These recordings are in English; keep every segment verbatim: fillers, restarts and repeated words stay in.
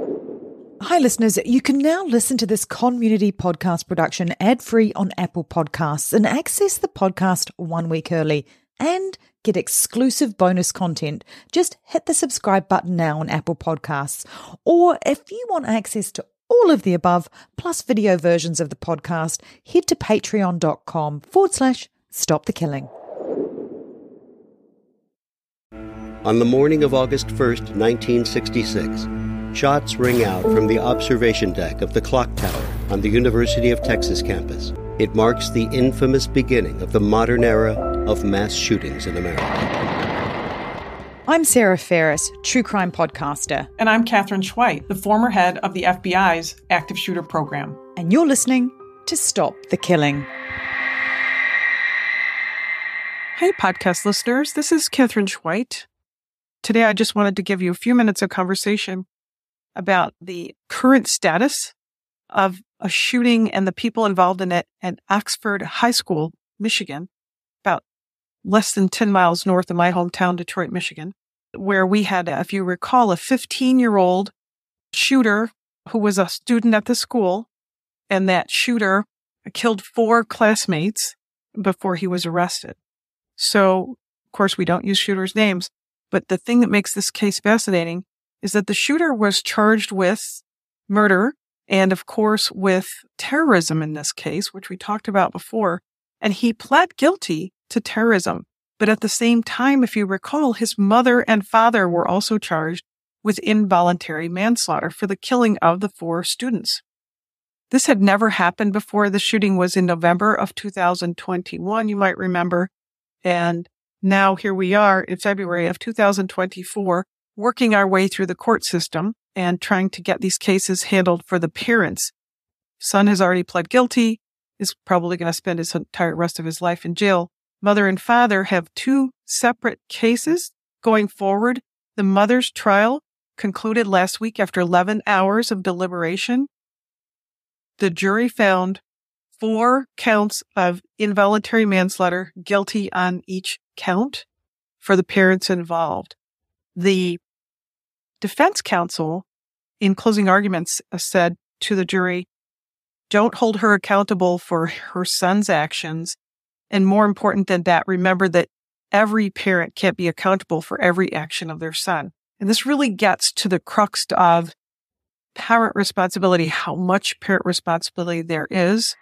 Hi listeners, you can now listen to this Community podcast production ad-free on Apple Podcasts and access the podcast one week early and get exclusive bonus content. Just hit the subscribe button now on Apple Podcasts. Or if you want access to all of the above, plus video versions of the podcast, head to patreon.com forward slash stop the killing. On the morning of August first, nineteen sixty-six, shots ring out from the observation deck of the clock tower on the University of Texas campus. It marks the infamous beginning of the modern era of mass shootings in America. I'm Sarah Ferris, true crime podcaster. And I'm Katherine Schweit, the former head of the F B I's active shooter program. And you're listening to Stop the Killing. Hey, podcast listeners, this is Katherine Schweit. Today, I just wanted to give you a few minutes of conversation about the current status of a shooting and the people involved in it at Oxford High School, Michigan, about less than ten miles north of my hometown, Detroit, Michigan, where we had, if you recall, a fifteen-year-old shooter who was a student at the school, and that shooter killed four classmates before he was arrested. So, of course, we don't use shooters' names, but the thing that makes this case fascinating is that the shooter was charged with murder and, of course, with terrorism in this case, which we talked about before. And he pled guilty to terrorism. But at the same time, if you recall, his mother and father were also charged with involuntary manslaughter for the killing of the four students. This had never happened before. The shooting was in November of two thousand twenty-one, you might remember. And now here we are in February of two thousand twenty-four, working our way through the court system and trying to get these cases handled for the parents. Son has already pled guilty, is probably going to spend his entire rest of his life in jail. Mother and father have two separate cases going forward. The mother's trial concluded last week after eleven hours of deliberation. The jury found four counts of involuntary manslaughter, guilty on each count for the parents involved. The defense counsel, in closing arguments, said to the jury, don't hold her accountable for her son's actions. And more important than that, remember that every parent can't be accountable for every action of their son. And this really gets to the crux of parent responsibility, how much parent responsibility there is.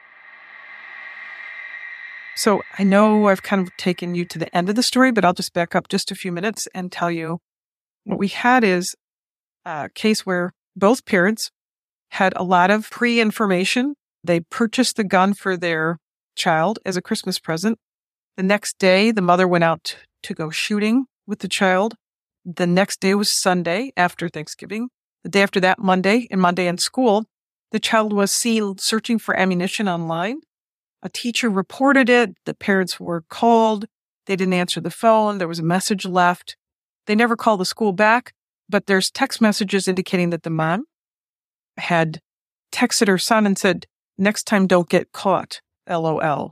So I know I've kind of taken you to the end of the story, but I'll just back up just a few minutes and tell you what we had is a case where both parents had a lot of pre-information. They purchased the gun for their child as a Christmas present. The next day, the mother went out to go shooting with the child. The next day was Sunday after Thanksgiving. The day after that, Monday, and Monday in school, the child was seen searching for ammunition online. A teacher reported it. The parents were called. They didn't answer the phone. There was a message left. They never called the school back, but there's text messages indicating that the mom had texted her son and said, next time don't get caught, LOL.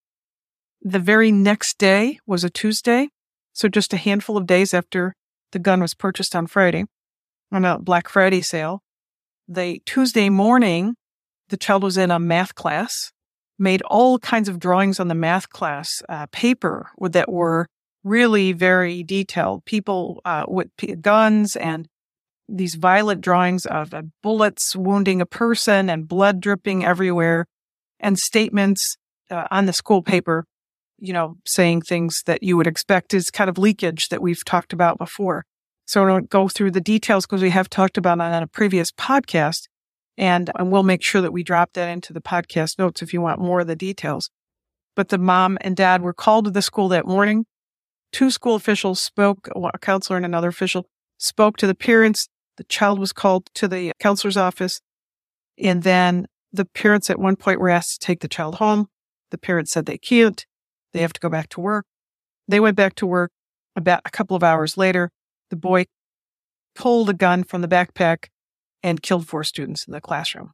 The very next day was a Tuesday, so just a handful of days after the gun was purchased on Friday, on a Black Friday sale. The Tuesday morning, the child was in a math class, made all kinds of drawings on the math class uh, paper that were really very detailed. People uh, with p- guns and these violent drawings of uh, bullets wounding a person and blood dripping everywhere, and statements uh, on the school paper, you know, saying things that you would expect is kind of leakage that we've talked about before. So I don't go through the details because we have talked about it on a previous podcast. And, and we'll make sure that we drop that into the podcast notes if you want more of the details. But the mom and dad were called to the school that morning. Two school officials spoke, a counselor and another official spoke to the parents. The child was called to the counselor's office. And then the parents at one point were asked to take the child home. The parents said they can't. They have to go back to work. They went back to work. About a couple of hours later, the boy pulled a gun from the backpack and killed four students in the classroom.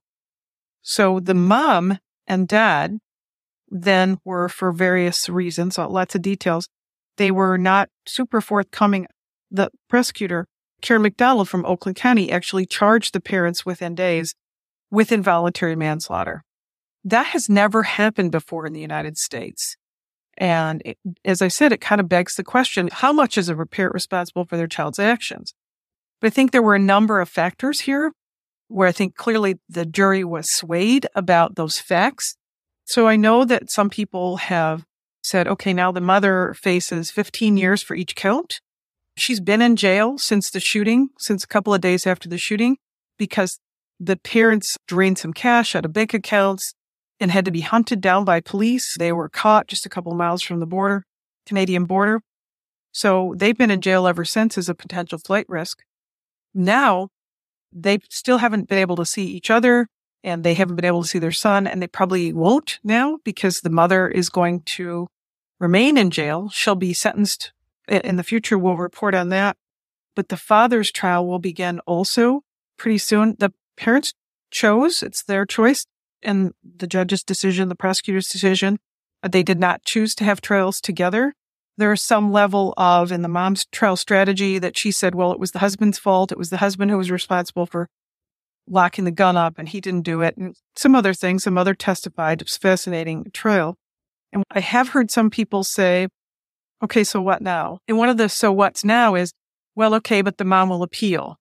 So the mom and dad then were, for various reasons, lots of details, they were not super forthcoming. The prosecutor Karen McDonald from Oakland County actually charged the parents within days with involuntary manslaughter. That has never happened before in the United States. And it, as I said, it kind of begs the question, how much is a parent responsible for their child's actions? But I think there were a number of factors here where I think clearly the jury was swayed about those facts. So I know that some people have said, okay, now the mother faces fifteen years for each count. She's been in jail since the shooting, since a couple of days after the shooting, because the parents drained some cash out of bank accounts and had to be hunted down by police. They were caught just a couple miles from the border, Canadian border. So they've been in jail ever since as a potential flight risk. Now, they still haven't been able to see each other, and they haven't been able to see their son, and they probably won't now because the mother is going to remain in jail. She'll be sentenced in the future. We'll report on that. But the father's trial will begin also pretty soon. The parents chose, it's their choice, and the judge's decision, the prosecutor's decision, they did not choose to have trials together. There is some level of, in the mom's trial strategy, that she said, well, it was the husband's fault. It was the husband who was responsible for locking the gun up, and he didn't do it. And some other things, some other testified. It was a fascinating trial. And I have heard some people say, okay, so what now? And one of the so what's now is, well, okay, but the mom will appeal.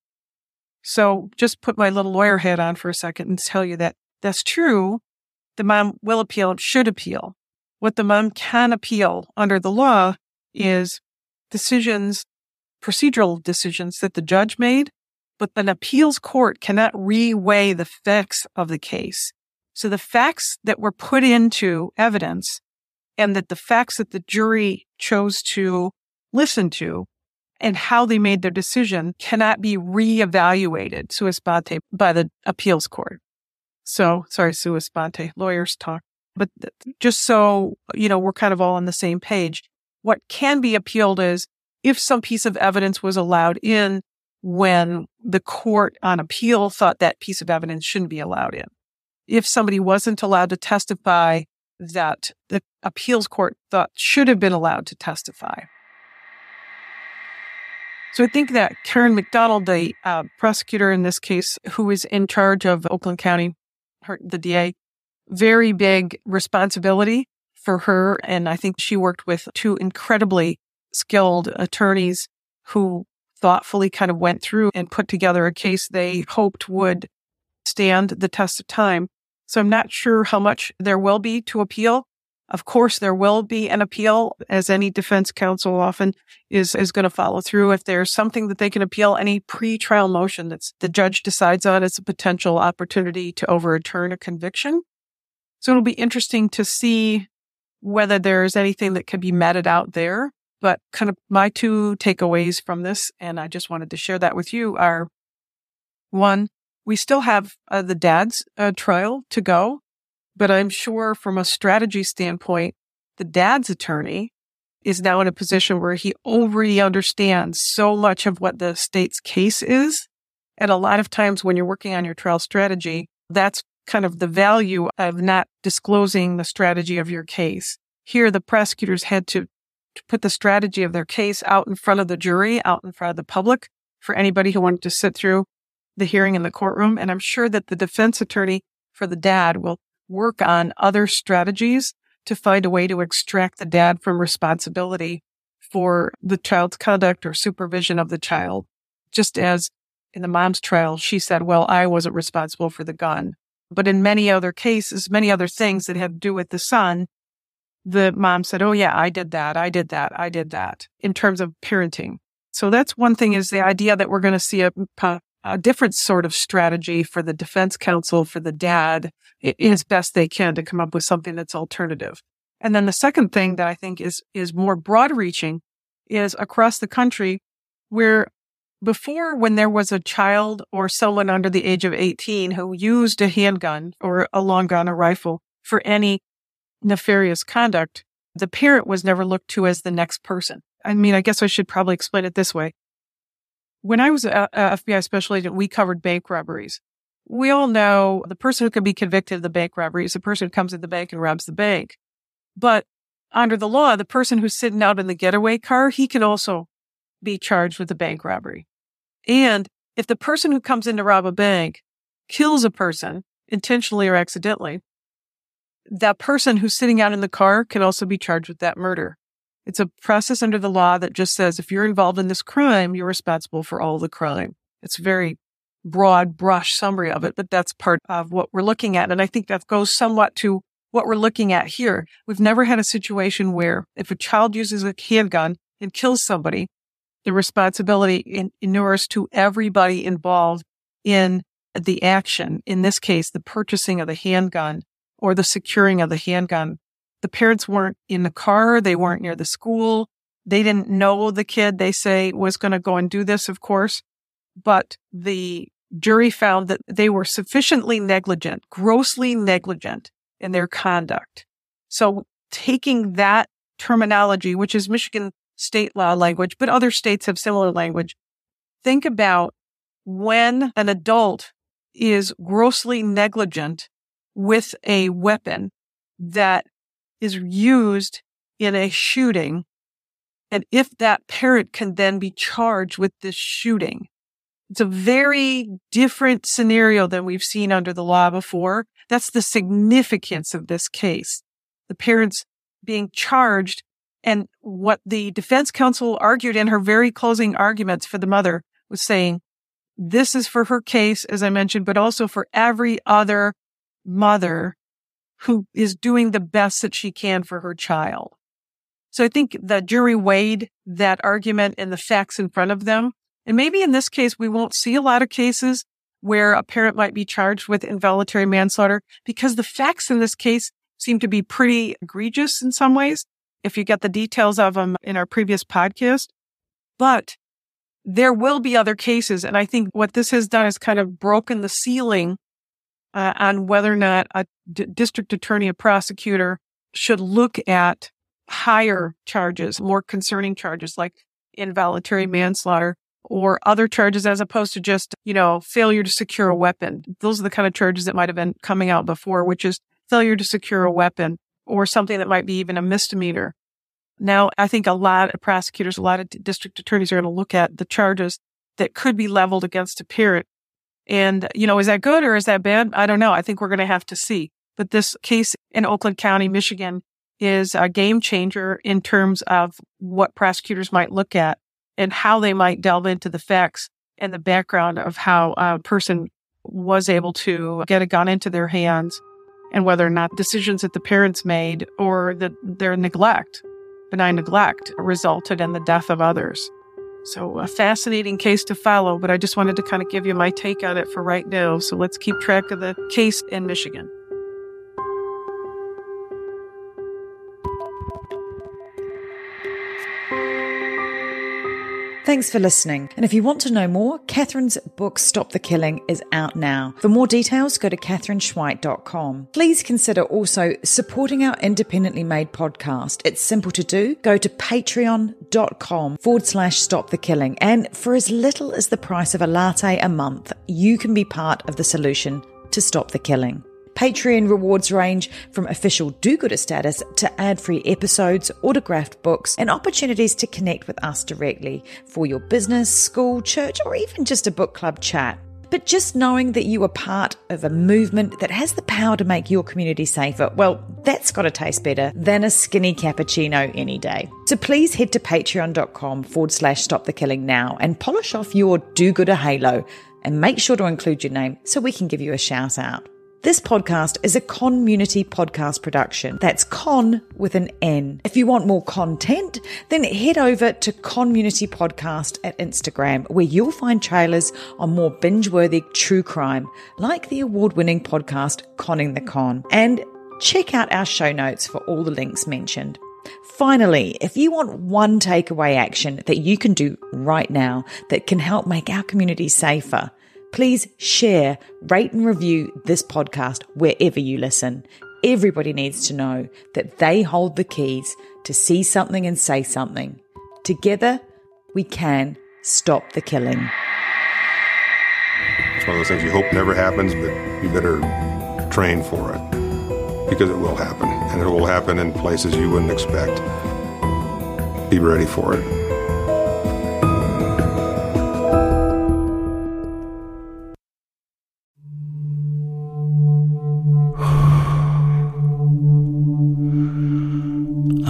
So just put my little lawyer hat on for a second and tell you that that's true. The mom will appeal, should appeal. What the mom can appeal under the law is decisions, procedural decisions that the judge made, but an appeals court cannot reweigh the facts of the case. So the facts that were put into evidence and that the facts that the jury chose to listen to and how they made their decision cannot be reevaluated sua sponte by the appeals court. So, sorry, sua sponte, lawyers talk. But just so, you know, we're kind of all on the same page, what can be appealed is if some piece of evidence was allowed in when the court on appeal thought that piece of evidence shouldn't be allowed in. If somebody wasn't allowed to testify that the appeals court thought should have been allowed to testify. So I think that Karen McDonald, the uh, prosecutor in this case, who is in charge of Oakland County, her, the D A, very big responsibility for her. And I think she worked with two incredibly skilled attorneys who thoughtfully kind of went through and put together a case they hoped would stand the test of time. So I'm not sure how much there will be to appeal. Of course, there will be an appeal, as any defense counsel often is, is going to follow through. If there's something that they can appeal, any pre-trial motion that the judge decides on as a potential opportunity to overturn a conviction. So it'll be interesting to see whether there's anything that can be meted out there. But kind of my two takeaways from this, and I just wanted to share that with you, are one, we still have uh, the dad's uh, trial to go. But I'm sure from a strategy standpoint, the dad's attorney is now in a position where he already understands so much of what the state's case is. And a lot of times when you're working on your trial strategy, that's kind of the value of not disclosing the strategy of your case. Here, the prosecutors had to, to put the strategy of their case out in front of the jury, out in front of the public, for anybody who wanted to sit through the hearing in the courtroom. And I'm sure that the defense attorney for the dad will work on other strategies to find a way to extract the dad from responsibility for the child's conduct or supervision of the child. Just as in the mom's trial, she said, well, I wasn't responsible for the gun. But in many other cases, many other things that had to do with the son, the mom said, oh yeah, I did that, I did that, I did that, in terms of parenting. So that's one thing, is the idea that we're going to see a, a different sort of strategy for the defense counsel, for the dad, as best they can to come up with something that's alternative. And then the second thing that I think is, is more broad-reaching is across the country, where before, when there was a child or someone under the age of eighteen who used a handgun or a long gun, a rifle, for any nefarious conduct, the parent was never looked to as the next person. I mean, I guess I should probably explain it this way. When I was a, a F B I special agent, we covered bank robberies. We all know the person who can be convicted of the bank robbery is the person who comes in the bank and robs the bank. But under the law, the person who's sitting out in the getaway car, he can also be charged with the bank robbery. And if the person who comes in to rob a bank kills a person, intentionally or accidentally, that person who's sitting out in the car can also be charged with that murder. It's a process under the law that just says if you're involved in this crime, you're responsible for all the crime. It's a very broad brush summary of it, but that's part of what we're looking at. And I think that goes somewhat to what we're looking at here. We've never had a situation where if a child uses a handgun and kills somebody, the responsibility in, inures to everybody involved in the action. In this case, the purchasing of the handgun or the securing of the handgun. The parents weren't in the car. They weren't near the school. They didn't know the kid, they say, was going to go and do this, of course. But the jury found that they were sufficiently negligent, grossly negligent in their conduct. So taking that terminology, which is Michigan state law language, but other states have similar language, think about when an adult is grossly negligent with a weapon that is used in a shooting, and if that parent can then be charged with this shooting. It's a very different scenario than we've seen under the law before. That's the significance of this case. The parents being charged, and what the defense counsel argued in her very closing arguments for the mother was saying, this is for her case, as I mentioned, but also for every other mother who is doing the best that she can for her child. So I think the jury weighed that argument and the facts in front of them. And maybe in this case, we won't see a lot of cases where a parent might be charged with involuntary manslaughter because the facts in this case seem to be pretty egregious in some ways, if you get the details of them in our previous podcast. But there will be other cases. And I think what this has done is kind of broken the ceiling uh, on whether or not a d- district attorney, a prosecutor should look at higher charges, more concerning charges like involuntary manslaughter or other charges as opposed to just, you know, failure to secure a weapon. Those are the kind of charges that might have been coming out before, which is failure to secure a weapon or something that might be even a misdemeanor. Now, I think a lot of prosecutors, a lot of district attorneys are going to look at the charges that could be leveled against a parent. And, you know, is that good or is that bad? I don't know. I think we're going to have to see. But this case in Oakland County, Michigan, is a game changer in terms of what prosecutors might look at and how they might delve into the facts and the background of how a person was able to get a gun into their hands and whether or not decisions that the parents made or that their neglect, benign neglect, resulted in the death of others. So a fascinating case to follow, but I just wanted to kind of give you my take on it for right now. So let's keep track of the case in Michigan. Thanks for listening. And if you want to know more, Catherine's book, Stop the Killing, is out now. For more details, go to catherine schweit dot com. Please consider also supporting our independently made podcast. It's simple to do. Go to patreon.com forward slash stop the killing. And for as little as the price of a latte a month, you can be part of the solution to stop the killing. Patreon rewards range from official do-gooder status to ad-free episodes, autographed books, and opportunities to connect with us directly for your business, school, church, or even just a book club chat. But just knowing that you are part of a movement that has the power to make your community safer, well, that's got to taste better than a skinny cappuccino any day. So please head to patreon.com forward slash stop the killing now and polish off your do-gooder halo and make sure to include your name so we can give you a shout out. This podcast is a Conmunity podcast production. That's con with an N. If you want more content, then head over to Conmunity Podcast at Instagram, where you'll find trailers on more binge-worthy true crime, like the award-winning podcast Conning the Con. And check out our show notes for all the links mentioned. Finally, if you want one takeaway action that you can do right now that can help make our community safer, please share, rate and review this podcast wherever you listen. Everybody needs to know that they hold the keys to see something and say something. Together, we can stop the killing. It's one of those things you hope never happens, but you better train for it because it will happen, and it will happen in places you wouldn't expect. Be ready for it.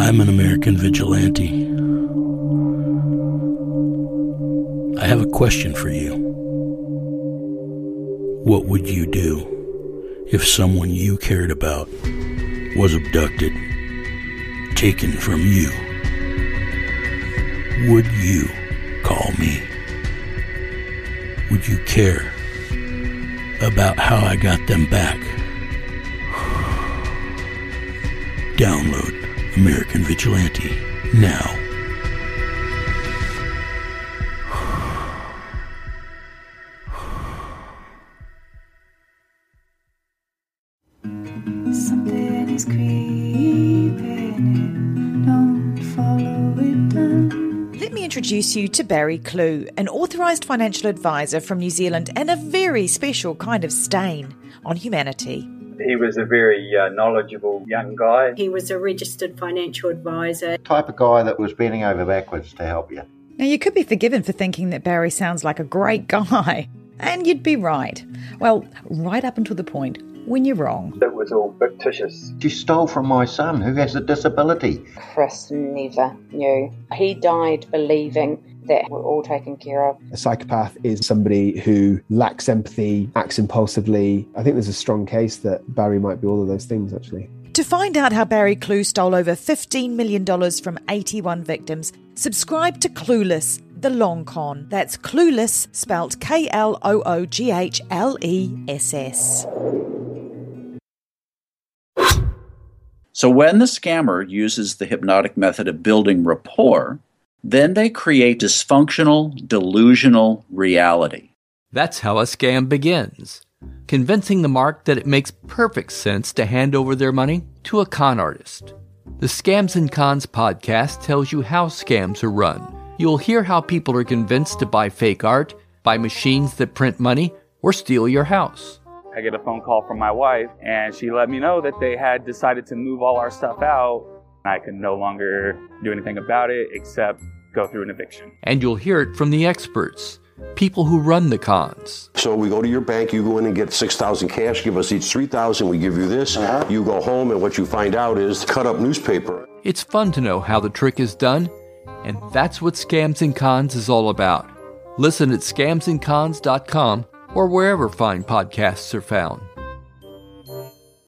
I'm an American vigilante. I have a question for you. What would you do if someone you cared about was abducted, taken from you? Would you call me? Would you care about how I got them back? Download American Vigilante now. Something is creeping in. Don't follow it down. Let me introduce you to Barry Clew, an authorised financial advisor from New Zealand and a very special kind of stain on humanity. He was a very uh, knowledgeable young guy. He was a registered financial advisor. Type of guy that was bending over backwards to help you. Now, you could be forgiven for thinking that Barry sounds like a great guy, and you'd be right. Well, right up until the point when you're wrong. It was all fictitious. You stole from my son who has a disability. Chris never knew. He died believing that we're all taken care of. A psychopath is somebody who lacks empathy, acts impulsively. I think there's a strong case that Barry might be all of those things, actually. To find out how Barry Clew stole over fifteen million dollars from eighty-one victims, subscribe to Clueless, the long con. That's Clueless, spelt K L O O G H L E S S. So when the scammer uses the hypnotic method of building rapport, then they create dysfunctional, delusional reality. That's how a scam begins, convincing the mark that it makes perfect sense to hand over their money to a con artist. The Scams and Cons podcast tells you how scams are run. You'll hear how people are convinced to buy fake art, buy machines that print money, or steal your house. I get a phone call from my wife, and she let me know that they had decided to move all our stuff out. I could no longer do anything about it except go through an eviction. And you'll hear it from the experts, people who run the cons. So we go to your bank, you go in and get six thousand cash, give us each three thousand, we give you this. Uh-huh. You go home, and what you find out is cut up newspaper. It's fun to know how the trick is done, and that's what Scams and Cons is all about. Listen at scams and cons dot com or wherever fine podcasts are found.